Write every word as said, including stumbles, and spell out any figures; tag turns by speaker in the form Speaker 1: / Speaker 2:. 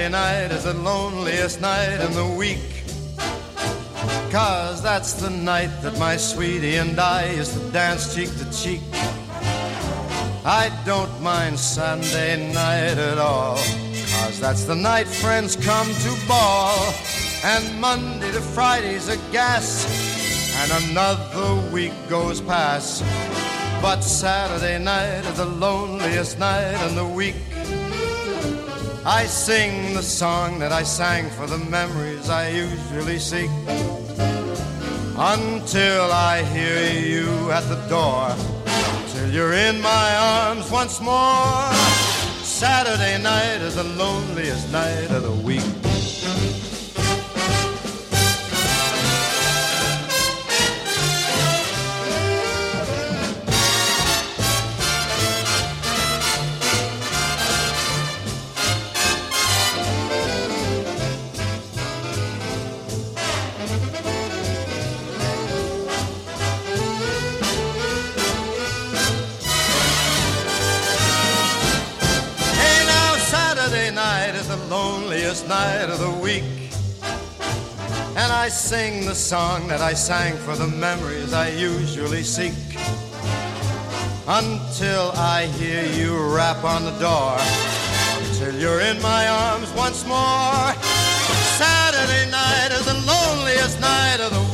Speaker 1: Saturday night is the loneliest night in the week, 'cause that's the night that my sweetie and I used to dance cheek to cheek. I don't mind Sunday night at all, 'cause that's the night friends come to ball. And Monday to Friday's a gas, and another week goes past. But Saturday night is the loneliest night in the week. I sing the song that I sang for the memories I usually seek, until I hear you at the door, till you're in my arms once more. Saturday night is the loneliest night of the week. Loneliest night of the week, and I sing the song that I sang for the memories I usually seek, until I hear you rap on the door, till you're in my arms once more. Saturday night is the loneliest night of the